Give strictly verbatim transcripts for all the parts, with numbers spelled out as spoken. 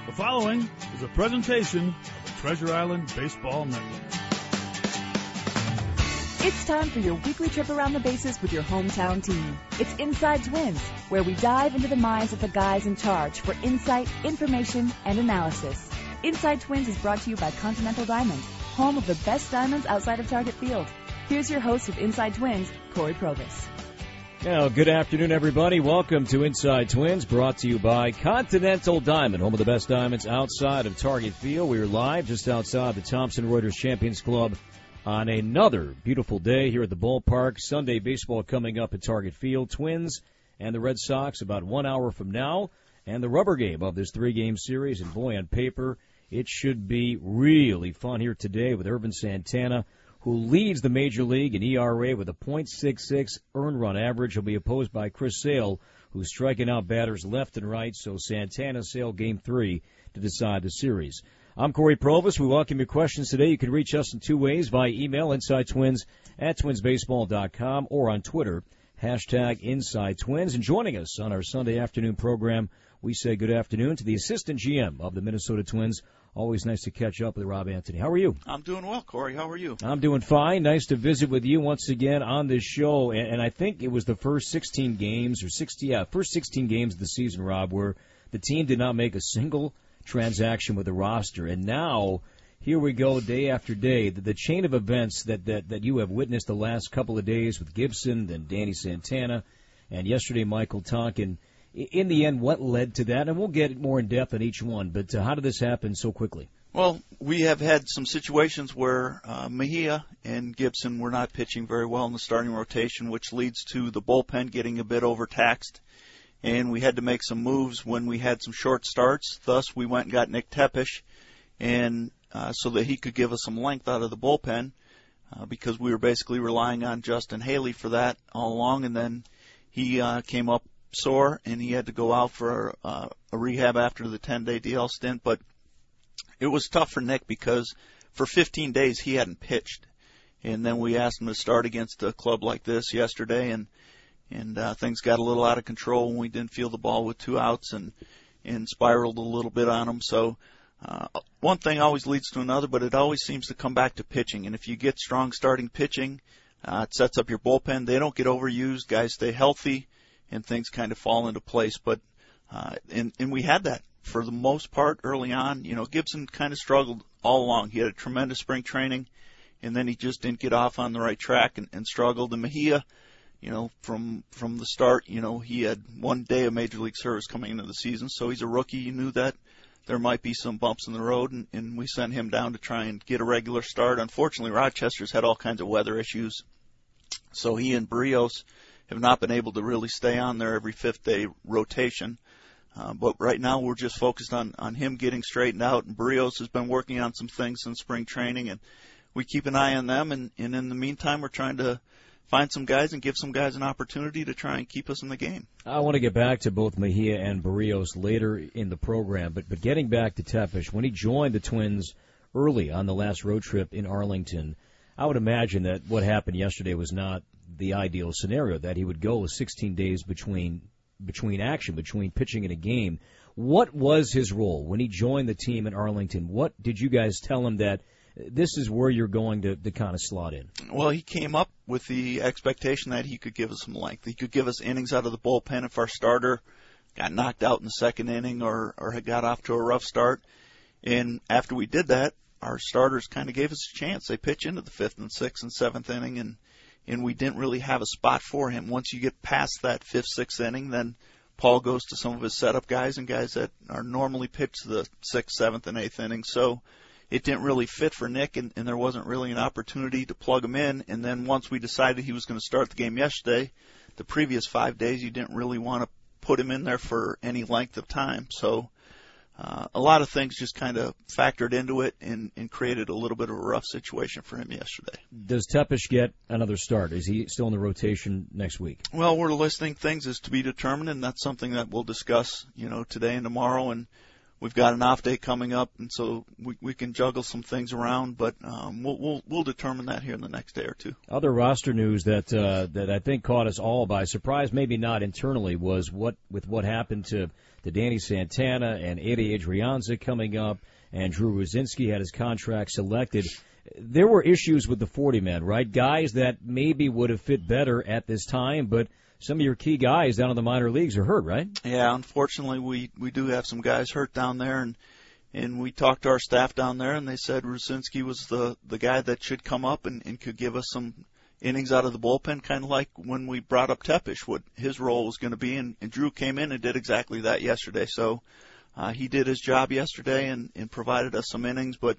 The following is a presentation of the Treasure Island Baseball Network. It's time for your weekly trip around the bases with your hometown team. It's Inside Twins, where we dive into the minds of the guys in charge for insight, information, and analysis. Inside Twins is brought to you by Continental Diamond, home of the best diamonds outside of Target Field. Here's your host of Inside Twins, Corey Provis. Now, good afternoon, everybody. Welcome to Inside Twins, brought to you by Continental Diamond, home of the best diamonds outside of Target Field. We are live just outside the Thomson Reuters Champions Club on another beautiful day here at the ballpark. Sunday baseball coming up at Target Field. Twins and the Red Sox about one hour from now, and the rubber game of this three-game series. And boy, on paper, it should be really fun here today with Ervin Santana, who leads the Major League in E R A with a point six six earned run average. He'll be opposed by Chris Sale, who's striking out batters left and right. So Santana, Sale, game three to decide the series. I'm Corey Provis. We welcome your questions today. You can reach us in two ways, via email, InsideTwins at twinsbaseball dot com, or on Twitter, hashtag InsideTwins. And joining us on our Sunday afternoon program, we say good afternoon to the assistant G M of the Minnesota Twins. Always nice to catch up with Rob Anthony. How are you? I'm doing well, Corey. How are you? I'm doing fine. Nice to visit with you once again on this show. And, and I think it was the first sixteen games, or sixty, yeah, first sixteen games of the season, Rob, where the team did not make a single transaction with the roster. And now, here we go day after day. The, the chain of events that, that, that you have witnessed the last couple of days with Gibson, then Danny Santana, and yesterday Michael Tonkin. In the end, what led to that? And we'll get more in depth on each one, but uh, how did this happen so quickly? Well, we have had some situations where uh, Mejia and Gibson were not pitching very well in the starting rotation, which leads to the bullpen getting a bit overtaxed. And we had to make some moves when we had some short starts. Thus, we went and got Nick Tepesch, and uh, so that he could give us some length out of the bullpen, uh, because we were basically relying on Justin Haley for that all along. And then he uh, came up sore, and he had to go out for uh, a rehab after the ten-day D L stint. But it was tough for Nick because for fifteen days he hadn't pitched. And then we asked him to start against a club like this yesterday, and and uh, things got a little out of control when we didn't feel the ball with two outs and, and spiraled a little bit on him. So uh, one thing always leads to another, but it always seems to come back to pitching. And if you get strong starting pitching, uh, it sets up your bullpen. They don't get overused. Guys stay healthy, and things kind of fall into place. But uh, and, and we had that for the most part early on. You know, Gibson kind of struggled all along. He had a tremendous spring training, and then he just didn't get off on the right track and, and struggled. And Mejia, you know, from from the start, you know, he had one day of Major League service coming into the season, so he's a rookie. You knew that there might be some bumps in the road, and, and we sent him down to try and get a regular start. Unfortunately, Rochester's had all kinds of weather issues, so he and Berrios have not been able to really stay on there every fifth day rotation. Uh, but right now we're just focused on, on him getting straightened out. And Berrios has been working on some things in spring training, and we keep an eye on them. And, and in the meantime, we're trying to find some guys and give some guys an opportunity to try and keep us in the game. I want to get back to both Mejia and Berrios later in the program, but, but getting back to Tepesch, when he joined the Twins early on the last road trip in Arlington, I would imagine that what happened yesterday was not the ideal scenario, that he would go with sixteen days between between action, between pitching and a game. What was his role when he joined the team in Arlington? What did you guys tell him that this is where you're going to, to kind of slot in? Well, he came up with the expectation that he could give us some length. He could give us innings out of the bullpen if our starter got knocked out in the second inning or, or had got off to a rough start. And after we did that, our starters kind of gave us a chance. They pitch into the fifth and sixth and seventh inning, and and we didn't really have a spot for him. Once you get past that fifth, sixth inning, then Paul goes to some of his setup guys and guys that are normally pitched the sixth, seventh, and eighth inning. So it didn't really fit for Nick, and, and there wasn't really an opportunity to plug him in. And then once we decided he was going to start the game yesterday, the previous five days you didn't really want to put him in there for any length of time. So Uh, a lot of things just kind of factored into it and, and created a little bit of a rough situation for him yesterday. Does Tepesch get another start? Is he still in the rotation next week? Well, we're listing things as to be determined, and that's something that we'll discuss, you know, today and tomorrow. And we've got an off day coming up, and so we, we can juggle some things around, but um, we'll, we'll we'll determine that here in the next day or two. Other roster news that uh, that I think caught us all by surprise, maybe not internally, was what with what happened to to Danny Santana and Eddie Adrianza coming up, and Drew Ruzinski had his contract selected. There were issues with the forty men, right? Guys that maybe would have fit better at this time, but some of your key guys down in the minor leagues are hurt, right? Yeah, unfortunately, we, we do have some guys hurt down there, and and we talked to our staff down there, and they said Ruzinski was the, the guy that should come up and, and could give us some innings out of the bullpen, kind of like when we brought up Tepish, what his role was going to be, and, and Drew came in and did exactly that yesterday. So uh, he did his job yesterday and, and provided us some innings, but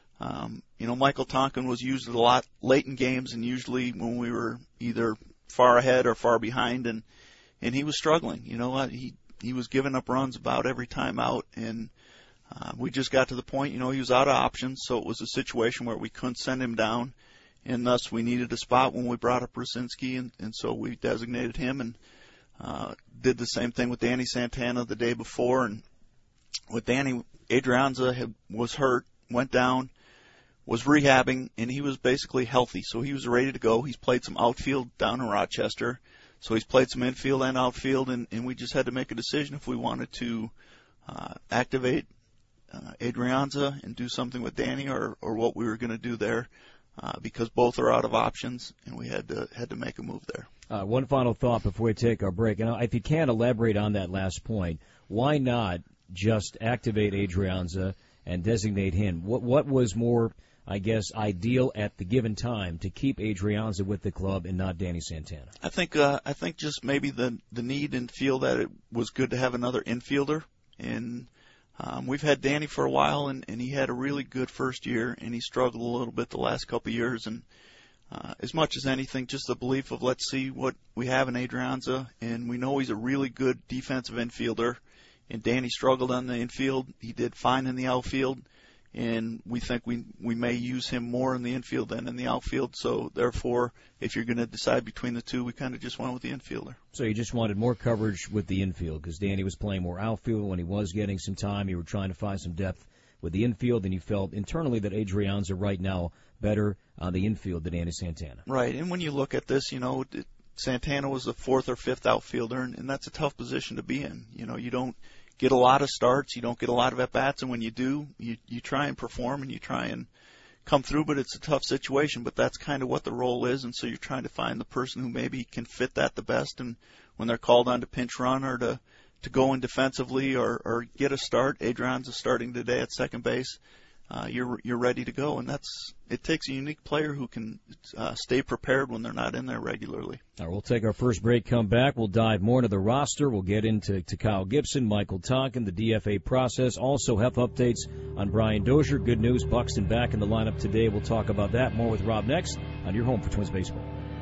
um, you know, Michael Tonkin was used a lot late in games, and usually when we were either far ahead or far behind, and and he was struggling. You know, he he was giving up runs about every time out, and uh, we just got to the point, you know, he was out of options, so it was a situation where we couldn't send him down, and thus we needed a spot when we brought up Ruzinski, and, and so we designated him, and uh, did the same thing with Danny Santana the day before, and with Danny, Adrianza had, was hurt, went down, was rehabbing, and he was basically healthy, so he was ready to go. He's played some outfield down in Rochester, so he's played some infield and outfield, and, and we just had to make a decision if we wanted to uh, activate uh, Adrianza and do something with Danny, or, or what we were going to do there, uh, because both are out of options, and we had to had to make a move there. Uh, one final thought before we take our break, and if you can elaborate on that last point, why not just activate Adrianza and designate him? What what was more, I guess, ideal at the given time to keep Adrianza with the club and not Danny Santana? I think uh, I think just maybe the the need and feel that it was good to have another infielder. And um, we've had Danny for a while, and, and he had a really good first year, and he struggled a little bit the last couple of years. And uh, as much as anything, just the belief of let's see what we have in Adrianza, and we know he's a really good defensive infielder. And Danny struggled on the infield. He did fine in the outfield. And we think we we may use him more in the infield than in the outfield. So, therefore, if you're going to decide between the two, we kind of just went with the infielder. So you just wanted more coverage with the infield because Danny was playing more outfield when he was getting some time. You were trying to find some depth with the infield, and you felt internally that Adrianza right now better on the infield than Danny Santana. Right, and when you look at this, you know, Santana was the fourth or fifth outfielder, and, and that's a tough position to be in. You know, you don't get a lot of starts, you don't get a lot of at-bats, and when you do, you, you try and perform and you try and come through, but it's a tough situation, but that's kind of what the role is, and so you're trying to find the person who maybe can fit that the best, and when they're called on to pinch run or to, to go in defensively or, or get a start, Adrian's starting today at second base, uh, you're you're ready to go, and that's it takes a unique player who can uh, stay prepared when they're not in there regularly. All right, we'll take our first break, come back. We'll dive more into the roster. We'll get into to Kyle Gibson, Michael Tonkin, the D F A process. Also have updates on Brian Dozier. Good news, Buxton back in the lineup today. We'll talk about that more with Rob next on your home for Twins Baseball.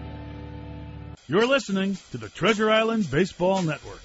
You're listening to the Treasure Island Baseball Network.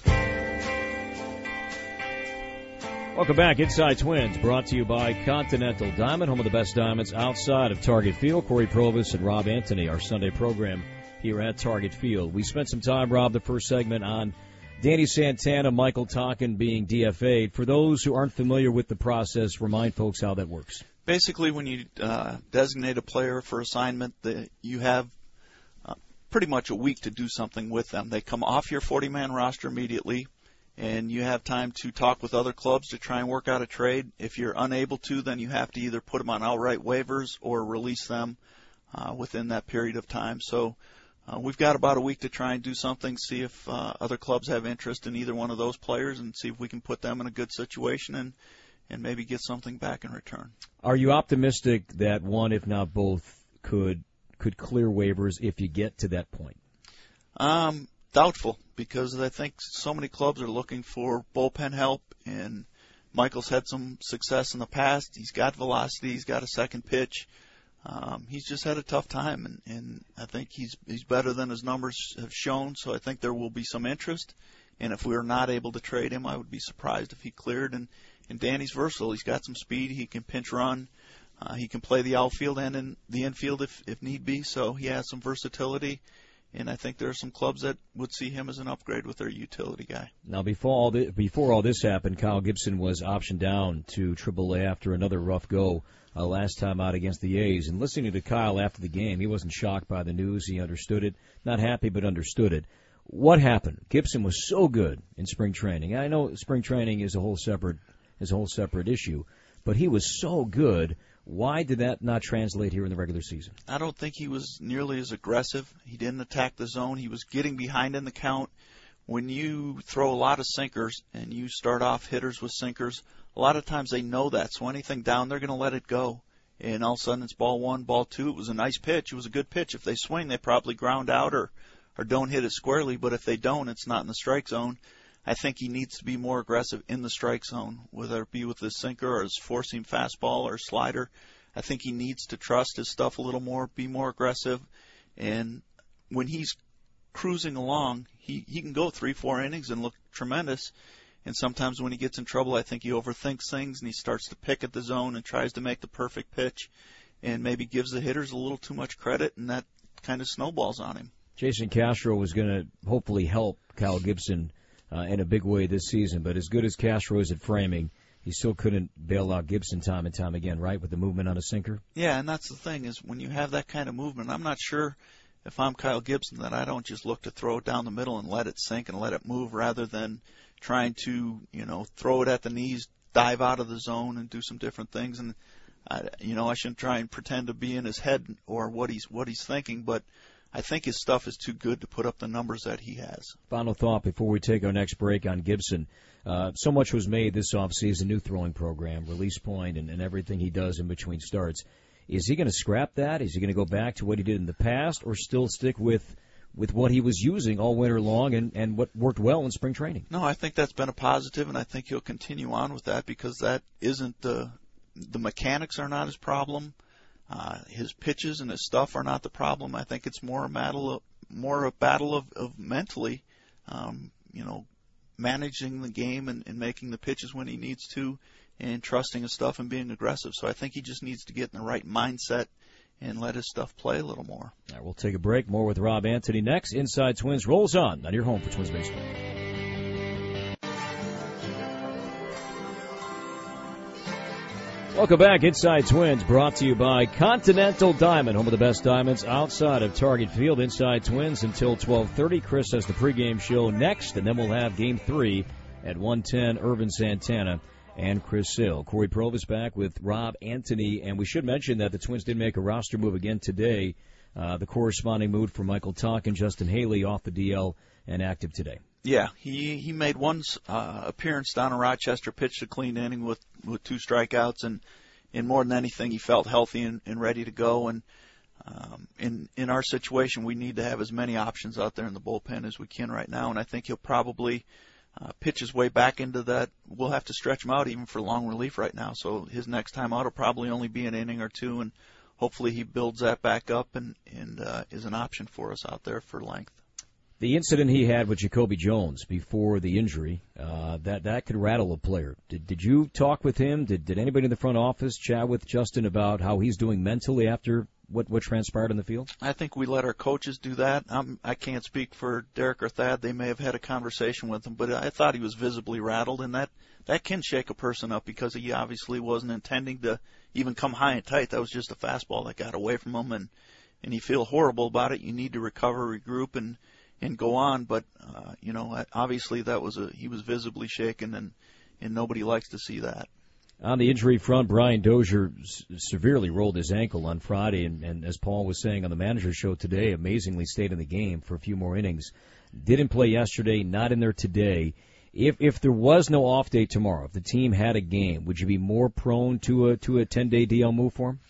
Welcome back, Inside Twins, brought to you by Continental Diamond, home of the best diamonds outside of Target Field. Corey Provis and Rob Anthony, our Sunday program here at Target Field. We spent some time, Rob, the first segment on Danny Santana, Michael Tonkin being D F A'd. For those who aren't familiar with the process, remind folks how that works. Basically, when you uh, designate a player for assignment, the, you have uh, pretty much a week to do something with them. They come off your forty-man roster immediately, and you have time to talk with other clubs to try and work out a trade. If you're unable to, then you have to either put them on outright waivers or release them uh, within that period of time. So uh, we've got about a week to try and do something, see if uh, other clubs have interest in either one of those players, and see if we can put them in a good situation and, and maybe get something back in return. Are you optimistic that one, if not both, could could clear waivers if you get to that point? Um, doubtful, because I think so many clubs are looking for bullpen help, and Michael's had some success in the past. He's got velocity. He's got a second pitch. Um, he's just had a tough time, and, and I think he's he's better than his numbers have shown, so I think there will be some interest. And if we are not able to trade him, I would be surprised if he cleared. And, and Danny's versatile. He's got some speed. He can pinch run. Uh, he can play the outfield and in the infield if, if need be, so he has some versatility. And I think there are some clubs that would see him as an upgrade with their utility guy. Now, before all this, before all this happened, Kyle Gibson was optioned down to triple A after another rough go uh, last time out against the A's. And listening to Kyle after the game, he wasn't shocked by the news. He understood it. Not happy, but understood it. What happened? Gibson was so good in spring training. I know spring training is a whole separate is a whole separate issue, but he was so good. Why did that not translate here in the regular season? I don't think he was nearly as aggressive. He didn't attack the zone. He was getting behind in the count. When you throw a lot of sinkers and you start off hitters with sinkers, a lot of times they know that. So anything down, they're going to let it go. And all of a sudden it's ball one, ball two. It was a nice pitch. It was a good pitch. If they swing, they probably ground out or, or don't hit it squarely. But if they don't, it's not in the strike zone. I think he needs to be more aggressive in the strike zone, whether it be with his sinker or his four-seam fastball or slider. I think he needs to trust his stuff a little more, be more aggressive. And when he's cruising along, he, he can go three, four innings and look tremendous. And sometimes when he gets in trouble, I think he overthinks things and he starts to pick at the zone and tries to make the perfect pitch and maybe gives the hitters a little too much credit, and that kind of snowballs on him. Jason Castro was going to hopefully help Kyle Gibson uh, in a big way this season, but as good as Castro is at framing, he still couldn't bail out Gibson time and time again, right, with the movement on a sinker? Yeah, and that's the thing is when you have that kind of movement, I'm not sure if I'm Kyle Gibson that I don't just look to throw it down the middle and let it sink and let it move rather than trying to, you know, throw it at the knees, dive out of the zone and do some different things. And, I, you know, I shouldn't try and pretend to be in his head or what he's what he's thinking, but I think his stuff is too good to put up the numbers that he has. Final thought before we take our next break on Gibson. Uh, so much was made this offseason, new throwing program, release point, and, and everything he does in between starts. Is he going to scrap that? Is he going to go back to what he did in the past or still stick with with what he was using all winter long and, and what worked well in spring training? No, I think that's been a positive, and I think he'll continue on with that because that isn't the the mechanics are not his problem. Uh, his pitches and his stuff are not the problem. I think it's more a battle of, more a battle of, of mentally, um, you know, managing the game and, and making the pitches when he needs to and trusting his stuff and being aggressive. So I think he just needs to get in the right mindset and let his stuff play a little more. All right, we'll take a break. More with Rob Anthony next. Inside Twins rolls on on your home for Twins Baseball. Welcome back. Inside Twins brought to you by Continental Diamond, home of the best diamonds outside of Target Field. Inside Twins until twelve thirty. Chris has the pregame show next, and then we'll have Game three at one ten. Irvin Santana and Chris Sale. Corey Provis back with Rob Anthony, and we should mention that the Twins did make a roster move again today. Uh, the corresponding move for Michael Tonkin, Justin Haley off the D L and active today. Yeah, he he made one uh, appearance down in Rochester, pitched a clean inning with, with two strikeouts, and, and more than anything, he felt healthy and, and ready to go. And um, in in our situation, we need to have as many options out there in the bullpen as we can right now, and I think he'll probably uh, pitch his way back into that. We'll have to stretch him out even for long relief right now, so his next time out will probably only be an inning or two, and hopefully he builds that back up and, and uh, is an option for us out there for length. The incident he had with Jacoby Jones before the injury, uh, that that could rattle a player. Did did you talk with him? Did did anybody in the front office chat with Justin about how he's doing mentally after what, what transpired in the field? I think we let our coaches do that. I'm, I can't speak for Derek or Thad. They may have had a conversation with him, but I thought he was visibly rattled, and that, that can shake a person up because he obviously wasn't intending to even come high and tight. That was just a fastball that got away from him, and, and you feel horrible about it. You need to recover, regroup, and and go on, but uh, you know, obviously that was a he was visibly shaken, and and nobody likes to see that. On the injury front, Brian Dozier s- severely rolled his ankle on Friday, and, and as Paul was saying on the manager's show today, amazingly stayed in the game for a few more innings. Didn't play yesterday, not in there today. If if there was no off day tomorrow, if the team had a game, would you be more prone to a to a ten-day D L move for him?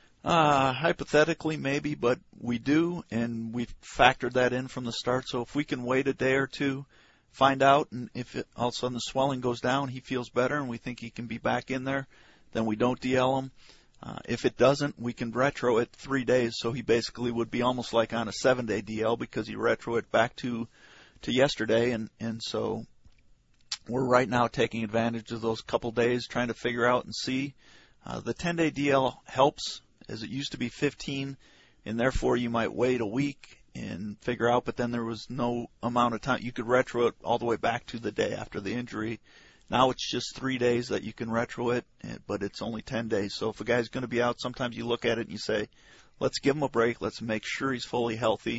Uh, hypothetically, maybe, but we do, and we've factored that in from the start. So if we can wait a day or two, find out, and if it, all of a sudden the swelling goes down, he feels better, and we think he can be back in there, then we don't D L him. Uh, if it doesn't, we can retro it three days, so he basically would be almost like on a seven-day D L because he retro it back to to yesterday, and, and so we're right now taking advantage of those couple days, trying to figure out and see. Uh, the ten-day D L helps, as it used to be fifteen, and therefore you might wait a week and figure out, but then there was no amount of time. You could retro it all the way back to the day after the injury. Now it's just three days that you can retro it, but it's only ten days. So if a guy's going to be out, sometimes you look at it and you say, let's give him a break. Let's make sure he's fully healthy,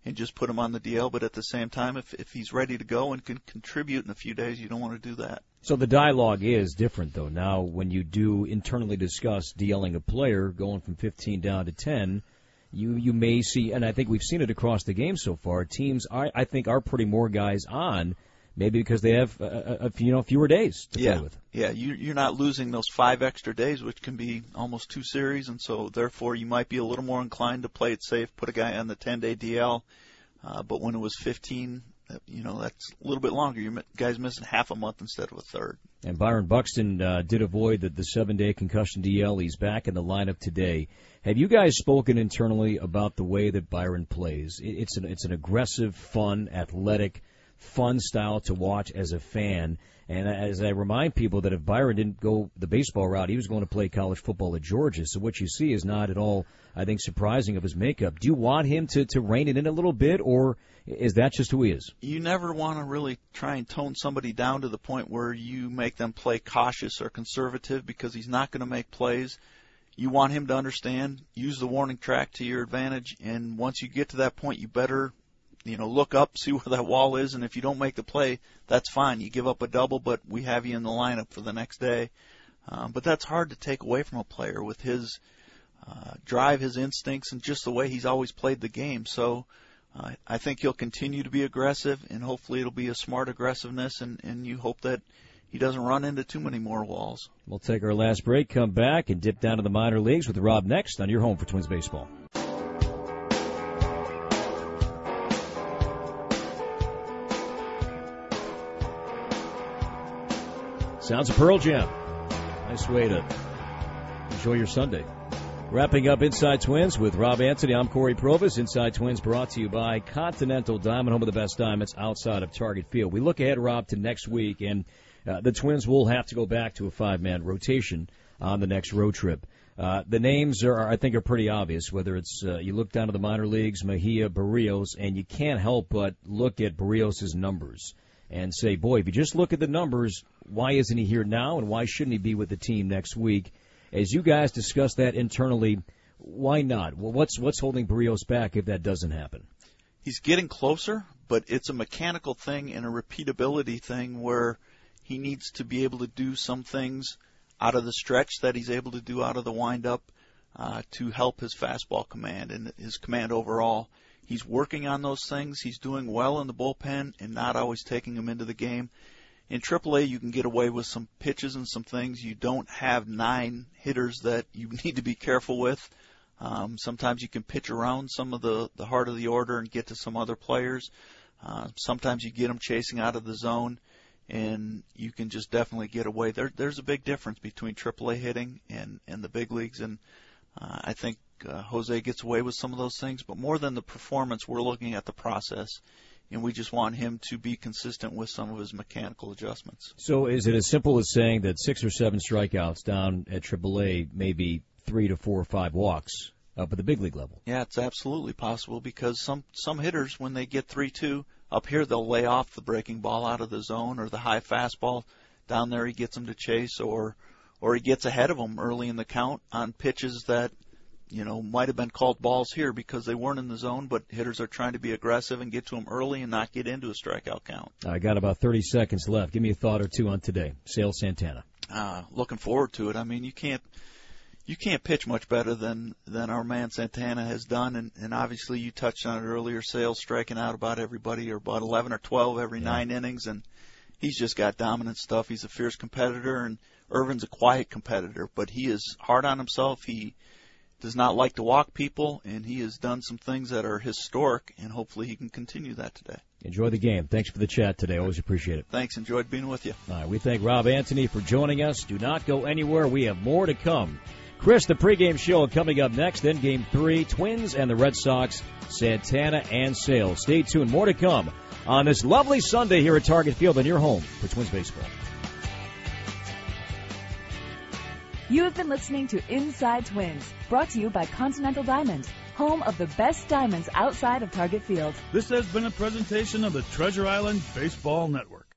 and just put him on the D L. But at the same time, if, if he's ready to go and can contribute in a few days, you don't want to do that. So the dialogue is different, though. Now, when you do internally discuss DLing a player, going from fifteen down to ten, you you may see, and I think we've seen it across the game so far, teams, are, I think, are putting more guys on, maybe because they have a, a, you know, fewer days to yeah. play with. Yeah, you, you're not losing those five extra days, which can be almost two series, and so therefore you might be a little more inclined to play it safe, put a guy on the ten-day D L. Uh, but when it was fifteen, you know, that's a little bit longer. You guys missing half a month instead of a third. And Byron Buxton uh, did avoid the, the seven-day concussion D L. He's back in the lineup today. Have you guys spoken internally about the way that Byron plays? It, it's an it's an aggressive, fun, athletic, fun style to watch as a fan. And as I remind people that if Byron didn't go the baseball route, he was going to play college football at Georgia. So what you see is not at all, I think, surprising of his makeup. Do you want him to, to rein it in a little bit, or is that just who he is? You never want to really try and tone somebody down to the point where you make them play cautious or conservative, because he's not going to make plays. You want him to understand, use the warning track to your advantage, and once you get to that point, you better, you know, look up, see where that wall is, and if you don't make the play, that's fine. You give up a double, but we have you in the lineup for the next day. Um, but that's hard to take away from a player with his uh, drive, his instincts, and just the way he's always played the game. So uh, I think he'll continue to be aggressive, and hopefully it'll be a smart aggressiveness, and, and you hope that he doesn't run into too many more walls. We'll take our last break, come back, and dip down to the minor leagues with Rob next on your home for Twins baseball. Sounds of Pearl Jam. Nice way to enjoy your Sunday. Wrapping up Inside Twins with Rob Anthony. I'm Corey Provis. Inside Twins brought to you by Continental Diamond, home of the best diamonds outside of Target Field. We look ahead, Rob, to next week, and uh, the Twins will have to go back to a five-man rotation on the next road trip. Uh, the names are, I think, are pretty obvious, whether it's uh, you look down to the minor leagues, Mejia, Barrios, and you can't help but look at Barrios' numbers and say, boy, if you just look at the numbers, why isn't he here now, and why shouldn't he be with the team next week? As you guys discuss that internally, why not? Well, what's what's holding Barrios back if that doesn't happen? He's getting closer, but it's a mechanical thing and a repeatability thing where he needs to be able to do some things out of the stretch that he's able to do out of the windup uh, to help his fastball command and his command overall. He's working on those things. He's doing well in the bullpen and not always taking them into the game. In triple A, you can get away with some pitches and some things. You don't have nine hitters that you need to be careful with. Um, sometimes you can pitch around some of the, the heart of the order and get to some other players. Uh, sometimes you get them chasing out of the zone, and you can just definitely get away. There, there's a big difference between triple A hitting and, and the big leagues, and uh, I think uh, Jose gets away with some of those things. But more than the performance, we're looking at the process. And we just want him to be consistent with some of his mechanical adjustments. So is it as simple as saying that six or seven strikeouts down at triple A, maybe three to four or five walks up at the big league level? Yeah, it's absolutely possible, because some, some hitters, when they get three two, up here they'll lay off the breaking ball out of the zone or the high fastball. Down there he gets them to chase, or or he gets ahead of them early in the count on pitches that, you know, might have been called balls here because they weren't in the zone, but hitters are trying to be aggressive and get to them early and not get into a strikeout count. I got about thirty seconds left. Give me a thought or two on today. Sale Santana. Uh, looking forward to it. I mean, you can't you can't pitch much better than, than our man Santana has done, and, and obviously you touched on it earlier, Sale's striking out about everybody, or about eleven or twelve every yeah. nine innings, and he's just got dominant stuff. He's a fierce competitor, and Irvin's a quiet competitor, but he is hard on himself. He does not like to walk people, and he has done some things that are historic, and hopefully he can continue that today. Enjoy the game. Thanks for the chat today. Always appreciate it. Thanks. Enjoyed being with you. All right, we thank Rob Anthony for joining us. Do not go anywhere. We have more to come. Chris, the pregame show coming up next. Then game three, Twins and the Red Sox, Santana and Sale. Stay tuned. More to come on this lovely Sunday here at Target Field on your home for Twins baseball. You have been listening to Inside Twins, brought to you by Continental Diamond, home of the best diamonds outside of Target Field. This has been a presentation of the Treasure Island Baseball Network.